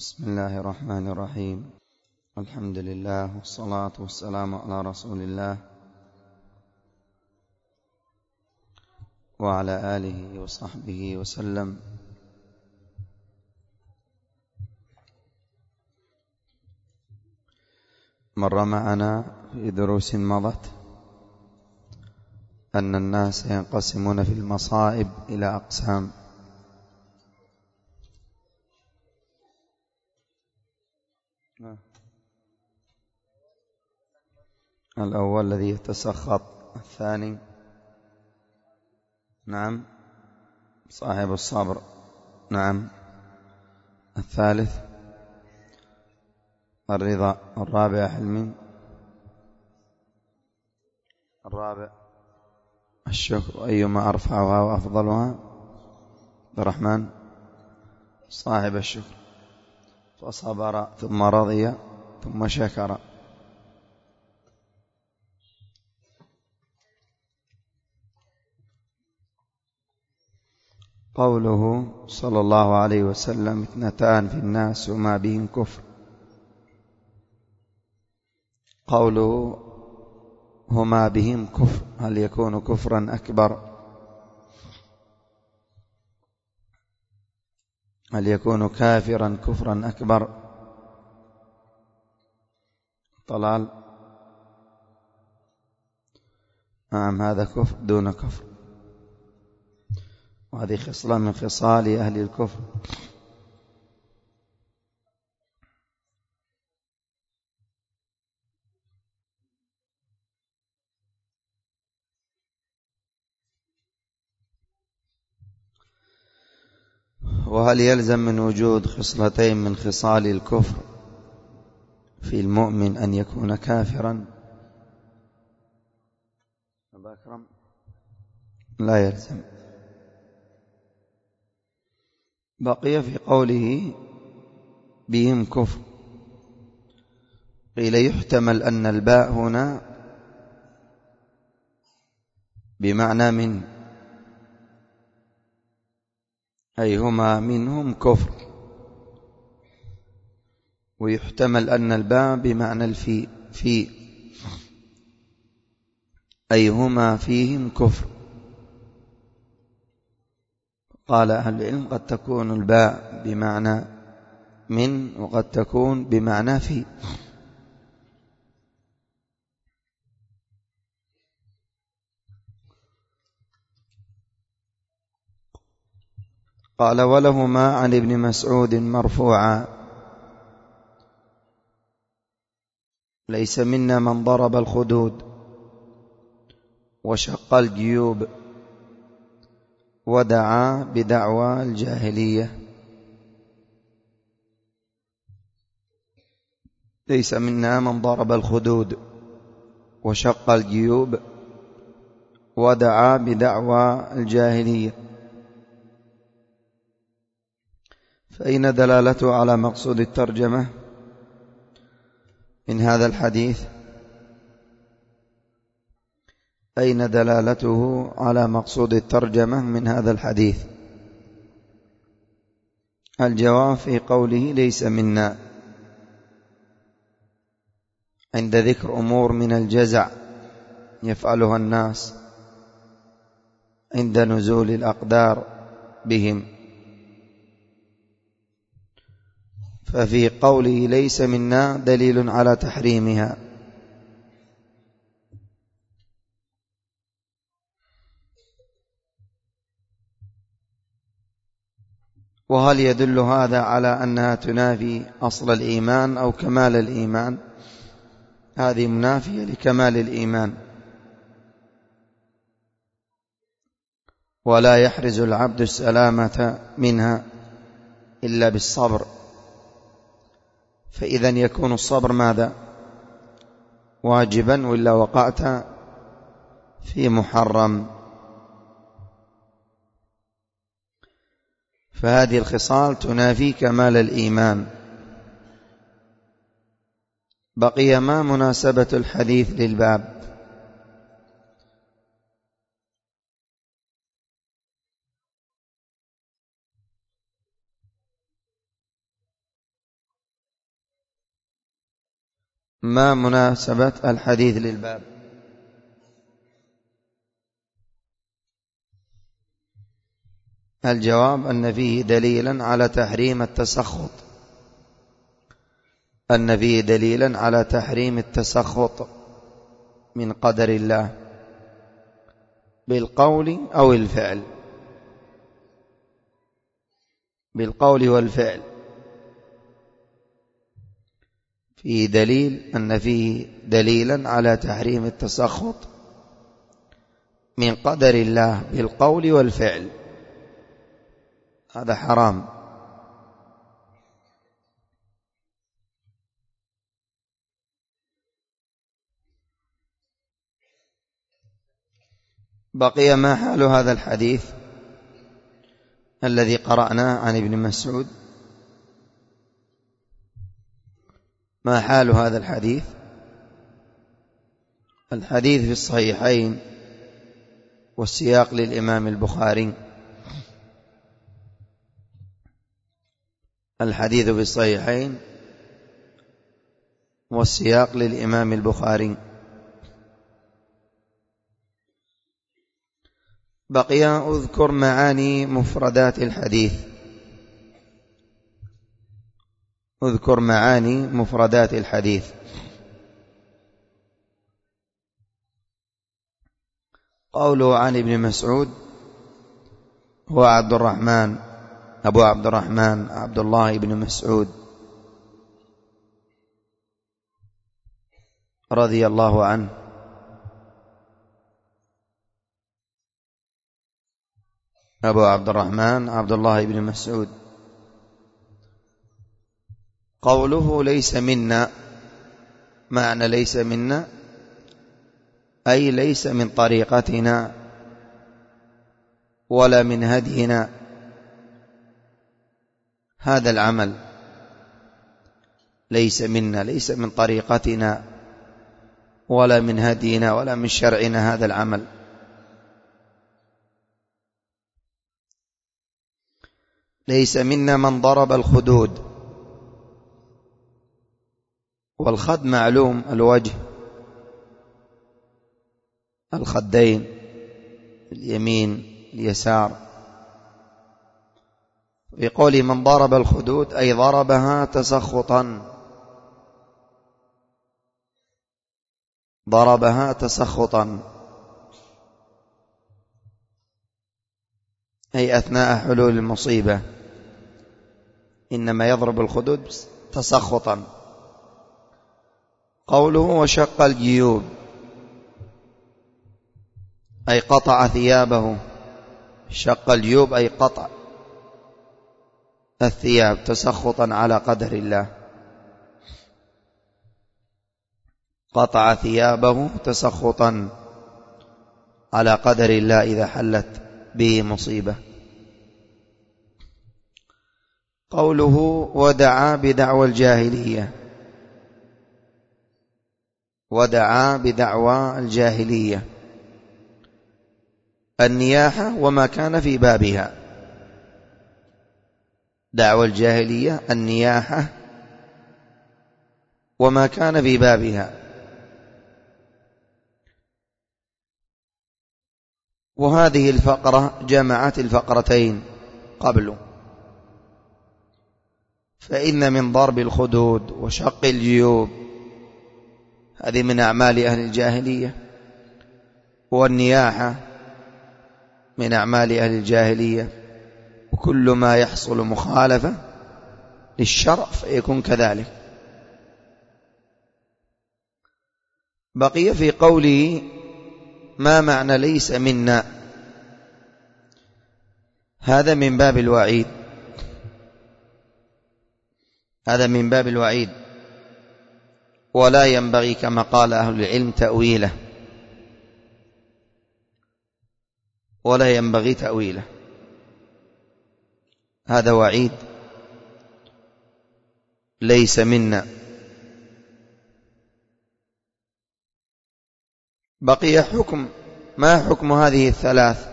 بسم الله الرحمن الرحيم. الحمد لله والصلاة والسلام على رسول الله وعلى آله وصحبه وسلم. مر معنا في دروس مضت أن الناس ينقسمون في المصائب إلى أقسام. الأول الذي يتسخط، الثاني نعم صاحب الصبر، نعم الثالث الرضا، الرابع حلمي، الرابع الشكر. أيما أرفعها وأفضلها؟ عبد الرحمن صاحب الشكر، فصبر ثم رضي ثم شكر. قوله صلى الله عليه وسلم: اثنتان في الناس وما بهم كفر. قوله هما بهم كفر، هل يكون كفرا أكبر؟ هل يكون كافرا كفرا أكبر؟ طلال نعم، هذا كفر دون كفر، وهذه خصلة من خصال أهل الكفر. وهل يلزم من وجود خصلتين من خصال الكفر في المؤمن أن يكون كافرا؟ أبا أكرم لا يلزم. بقي في قوله بهم كفر، قيل يحتمل أن الباء هنا بمعنى من، أي هما منهم كفر، ويحتمل أن الباء بمعنى في أي هما فيهم كفر. قال أهل العلم قد تكون الباء بمعنى من وقد تكون بمعنى في. قال ولهما عن ابن مسعود مرفوعا: ليس منا من ضرب الخدود وشق الجيوب ودعا بدعوى الجاهلية. ليس منا من ضرب الخدود وشق الجيوب ودعا بدعوى الجاهلية. فأين دلالته على مقصود الترجمة من هذا الحديث؟ أين دلالته على مقصود الترجمة من هذا الحديث؟ الجواب في قوله ليس منا، عند ذكر أمور من الجزع يفعلها الناس عند نزول الأقدار بهم، ففي قوله ليس منا دليل على تحريمها. وهل يدل هذا على أنها تنافي أصل الإيمان أو كمال الإيمان؟ هذه منافية لكمال الإيمان، ولا يحرز العبد السلامة منها إلا بالصبر. فإذا يكون الصبر ماذا؟ واجبا، وإلا وقعت في محرم. فهذه الخصال تنافي كمال الإيمان. بقي ما مناسبة الحديث للباب؟ ما مناسبة الحديث للباب؟ الجواب أن فيه دليلا على تحريم التسخط، أن فيه دليلا على تحريم التسخط من قدر الله بالقول أو الفعل، بالقول والفعل. فيه دليل أن فيه دليلا على تحريم التسخط من قدر الله بالقول والفعل، هذا حرام. بقي ما حال هذا الحديث الذي قرأناه عن ابن مسعود؟ ما حال هذا الحديث؟ الحديث في الصحيحين والسياق للإمام البخاري. الحديث في الصحيحين والسياق للإمام البخاري. بقي أذكر معاني مفردات الحديث. أذكر معاني مفردات الحديث. قوله عن ابن مسعود هو أبو عبد الرحمن عبد الله بن مسعود رضي الله عنه، أبو عبد الرحمن عبد الله بن مسعود. قوله ليس منا، معنى ليس منا أي ليس من طريقتنا ولا من هدينا هذا العمل. ليس منا، ليس من طريقتنا ولا من هدينا ولا من شرعنا هذا العمل. ليس منا من ضرب الخدود، والخد معلوم الوجه، الخدين، اليمين اليسار. في قول من ضرب الخدود أي ضربها تسخطا، ضربها تسخطا أي أثناء حلول المصيبة، إنما يضرب الخدود تسخطا. قوله وشق الجيوب أي قطع ثيابه. شق الجيوب أي قطع الثياب تسخطا على قدر الله، قطع ثيابه تسخطا على قدر الله إذا حلت به مصيبة. قوله ودعا بدعوى الجاهلية، ودعا بدعوى الجاهلية النياحة وما كان في بابها. دعوى الجاهلية النياحة وما كان في بابها. وهذه الفقرة جمعت الفقرتين قبل، فإن من ضرب الخدود وشق الجيوب هذه من أعمال أهل الجاهلية، والنياحة من أعمال أهل الجاهلية، وكل ما يحصل مخالفة للشرع فيكون كذلك. بقي في قوله ما معنى ليس منا، هذا من باب الوعيد، هذا من باب الوعيد، ولا ينبغي كما قال أهل العلم تأويله، ولا ينبغي تأويله، هذا وعيد ليس منا. بقي حكم، ما حكم هذه الثلاث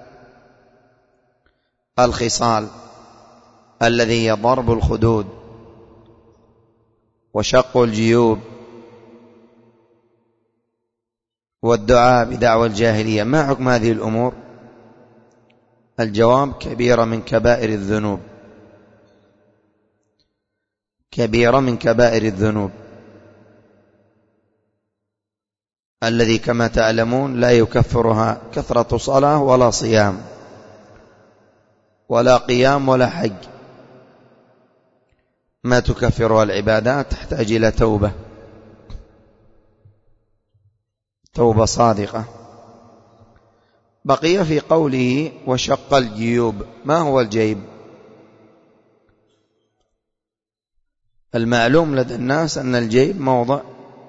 الخصال الذي هي ضرب الخدود وشق الجيوب والدعاء بدعوى الجاهلية، ما حكم هذه الأمور؟ الجواب: كبيرة من كبائر الذنوب، كبيرة من كبائر الذنوب، الذي كما تعلمون لا يكفرها كثرة صلاة ولا صيام ولا قيام ولا حج، ما تكفرها العبادات، تحتاج إلى توبة صادقة. بقي في قوله وشق الجيوب، ما هو الجيب؟ المعلوم لدى الناس أن الجيب موضع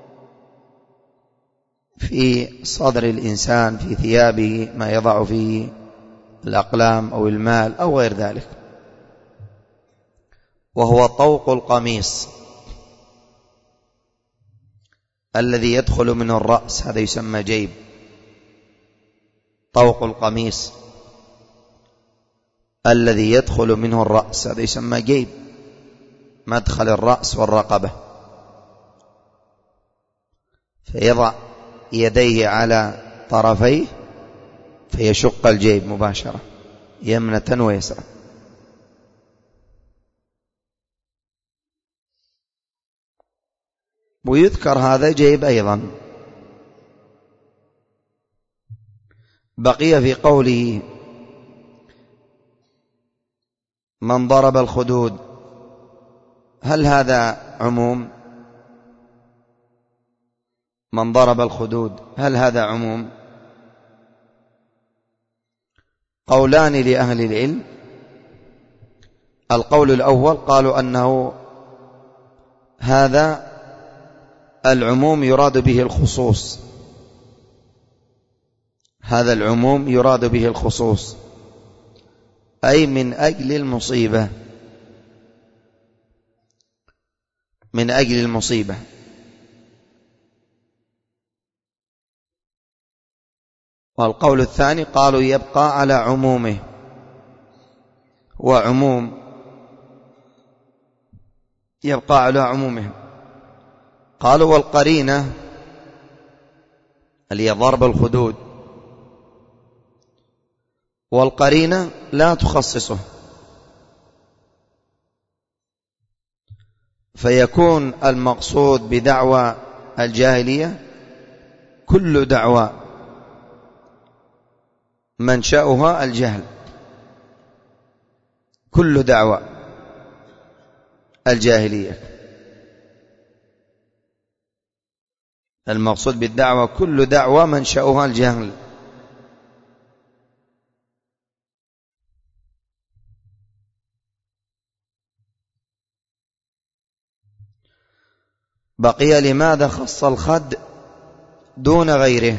في صدر الإنسان، في ثيابه، ما يضع فيه الأقلام أو المال أو غير ذلك، وهو طوق القميص الذي يدخل منه الرأس، هذا يسمى جيب. طوق القميص الذي يدخل منه الرأس هذا يسمى جيب، مدخل الرأس والرقبة، فيضع يديه على طرفيه فيشق الجيب مباشرة يمنة ويسرى. ويذكر هذا جيب أيضا. بقي في قوله من ضرب الخدود، هل هذا عموم؟ من ضرب الخدود هل هذا عموم؟ قولان لأهل العلم. القول الأول قالوا أنه هذا العموم يراد به الخصوص، هذا العموم يراد به الخصوص، أي من أجل المصيبة، من أجل المصيبة. والقول الثاني قالوا يبقى على عمومه، وعموم يبقى على عمومه. قالوا والقرينة اللي هي ضرب الخدود، والقرينة لا تخصصه، فيكون المقصود بدعوى الجاهلية كل دعوى منشأها الجهل، كل دعوى الجاهلية. المقصود بالدعوة كل دعوى منشأها الجهل. بقي لماذا خص الخد دون غيره؟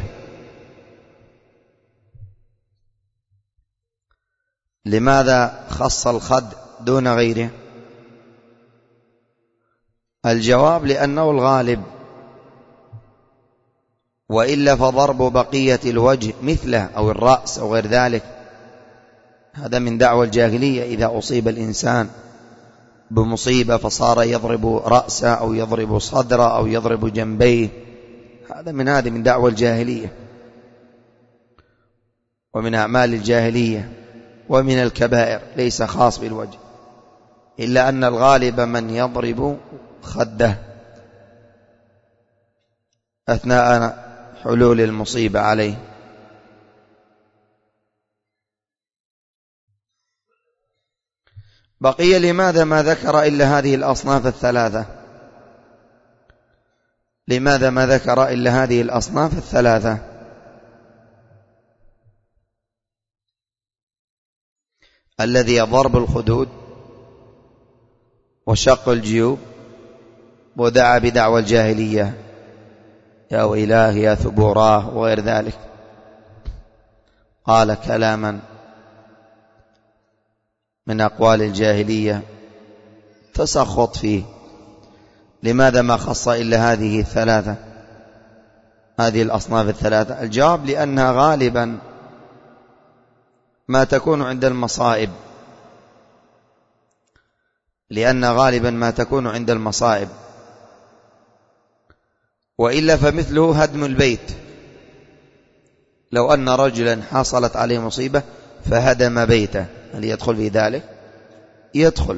لماذا خص الخد دون غيره؟ الجواب لأنه الغالب، وإلا فضرب بقية الوجه مثله أو الرأس أو غير ذلك هذا من دعوى الجاهلية. إذا أصيب الإنسان بمصيبة فصار يضرب رأسه أو يضرب صدره أو يضرب جنبيه، هذا من دعوى الجاهلية ومن أعمال الجاهلية ومن الكبائر، ليس خاص بالوجه، إلا أن الغالب من يضرب خده أثناء حلول المصيبة عليه. بقي لماذا ما ذكر إلا هذه الأصناف الثلاثة؟ لماذا ما ذكر إلا هذه الأصناف الثلاثة؟ الذي ضرب الخدود وشق الجيوب ودعا بدعوى الجاهلية، يا ويلاه يا ثبوراه وغير ذلك، قال كلاما من أقوال الجاهلية تسخط فيه. لماذا ما خص إلا هذه الثلاثة، هذه الأصناف الثلاثة؟ الجواب لأنها غالبا ما تكون عند المصائب، لأن غالبا ما تكون عند المصائب، وإلا فمثله هدم البيت، لو أن رجلا حصلت عليه مصيبة فهدم بيته، هل يدخل في ذلك؟ يدخل.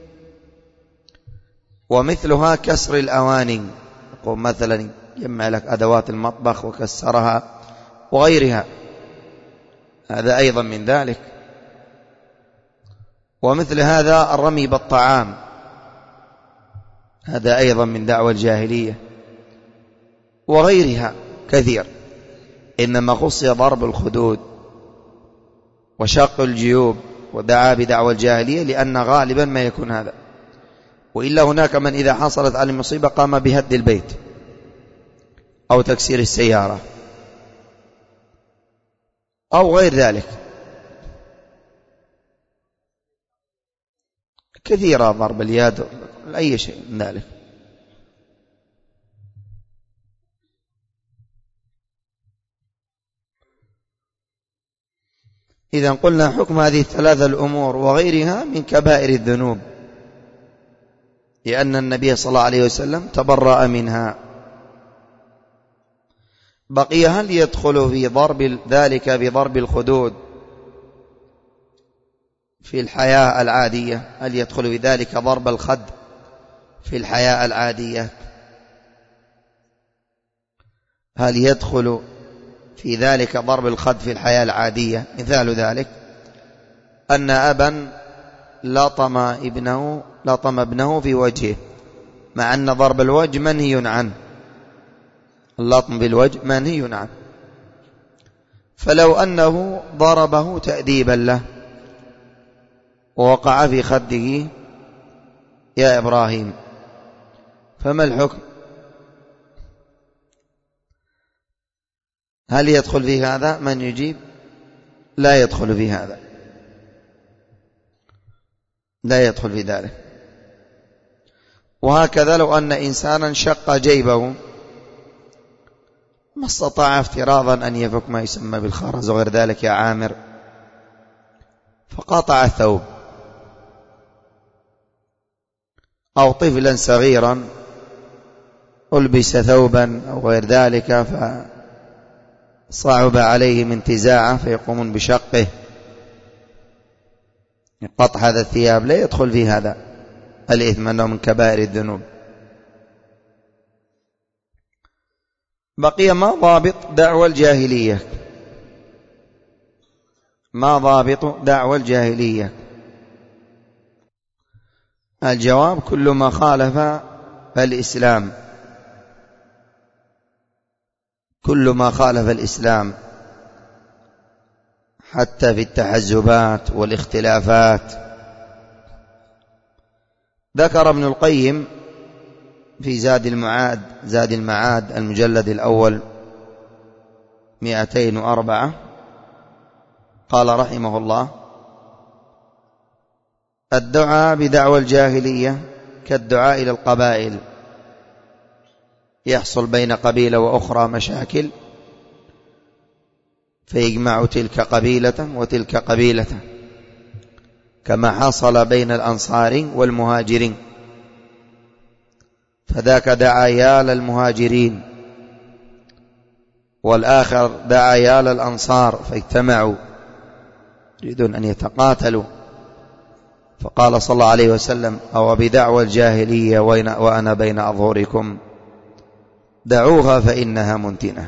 ومثلها كسر الأواني، يقوم مثلا يجمع لك أدوات المطبخ وكسرها وغيرها، هذا أيضا من ذلك. ومثل هذا الرمي بالطعام، هذا أيضا من دعوى الجاهلية، وغيرها كثير. إنما خص ضرب الخدود وشق الجيوب ودعا بدعوى الجاهلية لأن غالبا ما يكون هذا. وإلا هناك من إذا حصلت عليه المصيبة قام بهد البيت أو تكسير السيارة أو غير ذلك، كثيرة، ضرب اليد، أي شيء من ذلك. إذا قلنا حكم هذه الثلاثة الأمور وغيرها من كبائر الذنوب، لأن النبي صلى الله عليه وسلم تبرأ منها. بقي هل يدخل في ضرب ذلك بضرب الخدود في الحياة العادية؟ هل يدخل في ذلك ضرب الخد في الحياة العادية؟ هل يدخل في ذلك ضرب الخد في الحياة العادية؟ مثال ذلك أن أبا لطم ابنه في وجهه، مع أن ضرب الوجه منهي عنه، اللطم بالوجه منهي عنه، فلو أنه ضربه تأديبا له ووقع في خده يا إبراهيم، فما الحكم؟ هل يدخل في هذا؟ من يجيب؟ لا يدخل في هذا، لا يدخل في ذلك. وهكذا لو أن إنسانا شق جيبه ما استطاع افتراضا أن يفك ما يسمى بالخرز وغير ذلك يا عامر، فقاطع الثوب، أو طفلا صغيرا ألبس ثوبا أو غير ذلك فصعب عليهم انتزاعه فيقومون بشقه، قطع هذا الثياب، لا يدخل في هذا الإثم أنه من كبائر الذنوب. بقي ما ضابط دعوى الجاهلية؟ ما ضابط دعوى الجاهلية؟ الجواب كل ما خالف الإسلام، كل ما خالف الإسلام، حتى في التحزبات والاختلافات. ذكر ابن القيم في زاد المعاد المجلد الأول 204 قال رحمه الله: الدعاء بدعوى الجاهلية كالدعاء إلى القبائل، يحصل بين قبيلة وأخرى مشاكل فيجمع تلك قبيلة وتلك قبيلة، كما حصل بين الأنصار والمهاجرين، فذاك دعا يا للمهاجرين والآخر دعا يا للأنصار فاجتمعوا يريدون أن يتقاتلوا، فقال صلى الله عليه وسلم: أو بدعوى الجاهلية وأنا بين أظهركم دعوها فإنها منتنة.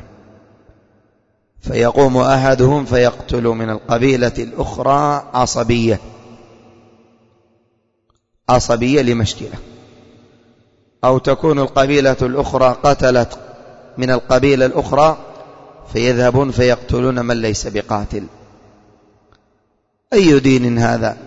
فيقوم أحدهم فيقتل من القبيلة الأخرى عصبية لمشكلة، أو تكون القبيلة الأخرى قتلت من القبيلة الأخرى فيذهبون فيقتلون من ليس بقاتل. أي دين هذا؟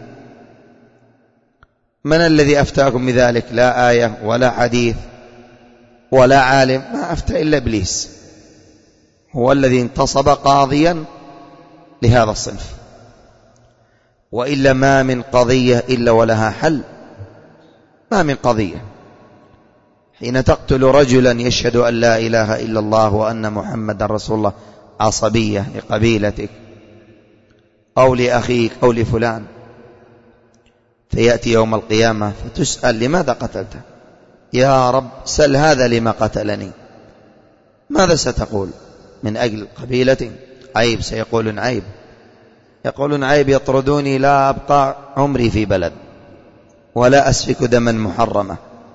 من الذي أفتاكم بذلك؟ لا آية ولا حديث ولا عالم، ما أفتى إلا إبليس، هو الذي انتصب قاضيا لهذا الصنف. وإلا ما من قضية إلا ولها حل، ما من قضية. حين تقتل رجلا يشهد أن لا إله إلا الله وأن محمد رسول الله عصبية لقبيلتك أو لأخيك أو لفلان، فيأتي يوم القيامة فتسأل: لماذا قتلته؟ يا رب سل هذا لما قتلني. ماذا ستقول؟ من أجل قبيلة عيب، سيقولون عيب، يقولون عيب يطردوني لا أبقى عمري في بلد ولا أسفك دما محرمة.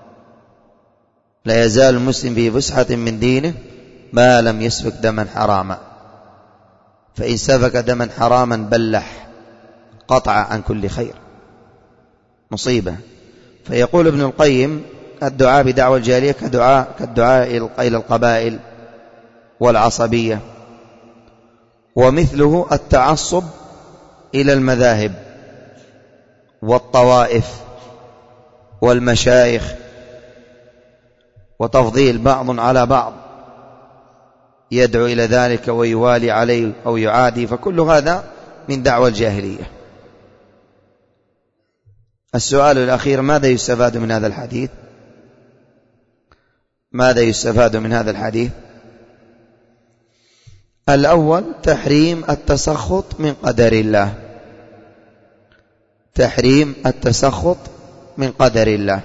لا يزال المسلم في فسحة من دينه ما لم يسفك دما حراما، فإن سفك دما حراما بلح، قطع عن كل خير، مصيبة. فيقول ابن القيم الدعاء بدعوى الجاهلية كالدعاء إلى القبائل والعصبية، ومثله التعصب إلى المذاهب والطوائف والمشايخ، وتفضيل بعض على بعض يدعو إلى ذلك ويوالي عليه أو يعادي، فكل هذا من دعوى الجاهلية. السؤال الأخير: ماذا يستفاد من هذا الحديث؟ ماذا يستفاد من هذا الحديث؟ الأول: تحريم التسخط من قدر الله، تحريم التسخط من قدر الله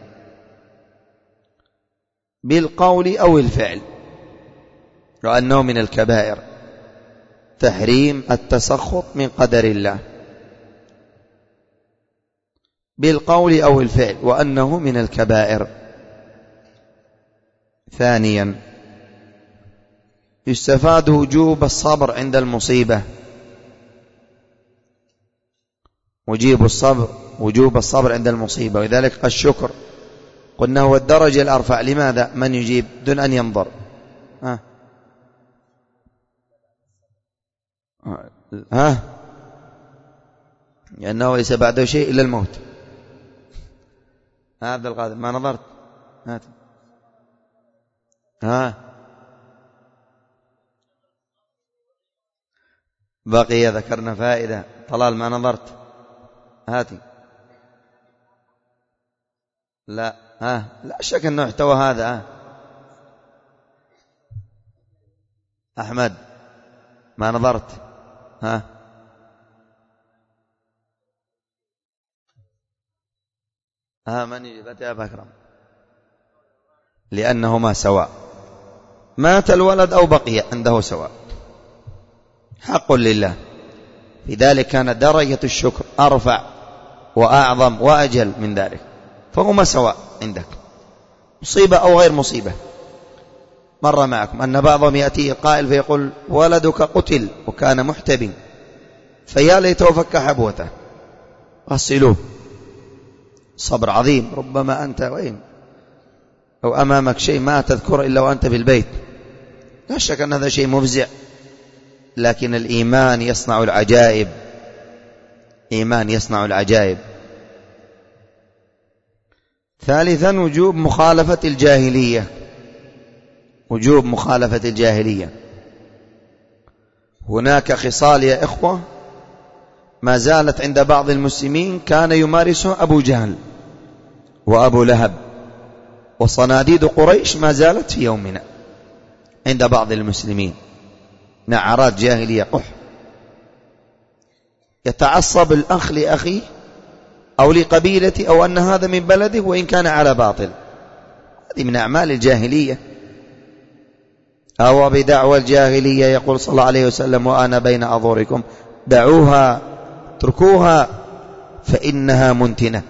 بالقول أو الفعل، وأنه من الكبائر. تحريم التسخط من قدر الله بالقول أو الفعل، وأنه من الكبائر. ثانيا: يستفاد وجوب الصبر عند المصيبة، وجوب الصبر عند المصيبة، ولذلك الشكر قلنا هو الدرجة الأرفع. لماذا؟ من يجيب دون أن ينظر؟ لأنه ليس بعده شيء إلا الموت. عبد القادر ما نظرت؟ بقي ذكرنا فائدة. طلال ما نظرت؟ هاتي. لا لا شك أنه احتوى هذا. أحمد ما نظرت؟ من يجب؟ يا أبا أكرم. لأنهما سواء، مات الولد أو بقي عنده سواء، حق لله. في ذلك كانت درجة الشكر أرفع وأعظم وأجل من ذلك، فهما سواء عندك، مصيبة أو غير مصيبة. مر معكم أن بعضهم يأتي قائل فيقول: ولدك قتل وكان محتبي، فيا ليته فك حبوته، غسلوه. صبر عظيم. ربما أنت وين أو أمامك شيء ما تذكر إلا وأنت في البيت، لا شك أن هذا شيء مفزع، لكن الإيمان يصنع العجائب، إيمان يصنع العجائب. ثالثا: وجوب مخالفة الجاهلية، وجوب مخالفة الجاهلية. هناك خصال يا إخوة ما زالت عند بعض المسلمين كان يمارسها أبو جهل وأبو لهب وصناديد قريش، ما زالت في يومنا عند بعض المسلمين، نعرات جاهلية قح. يتعصب الأخ لأخيه أو لقبيلته أو أن هذا من بلده وإن كان على باطل، هذه من أعمال الجاهلية. أو بدعوى الجاهلية يقول صلى الله عليه وسلم: وأنا بين أظهركم دعوها اتركوها فإنها منتنة.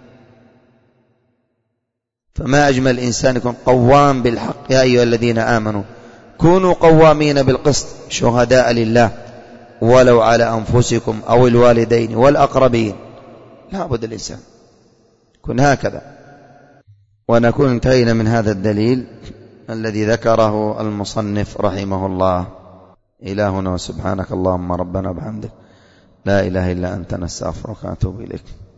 فما أجمل الإنسان يكون قوام بالحق. يا أيها الذين آمنوا كونوا قوامين بالقسط شهداء لله ولو على أنفسكم أو الوالدين والأقربين. لا بد الإنسان يكون هكذا. ونكون انتهينا من هذا الدليل الذي ذكره المصنف رحمه الله. إلهنا وسبحانك اللهم ربنا وبحمدك لا إله إلا أنت نستغفرك ونتوب إليك.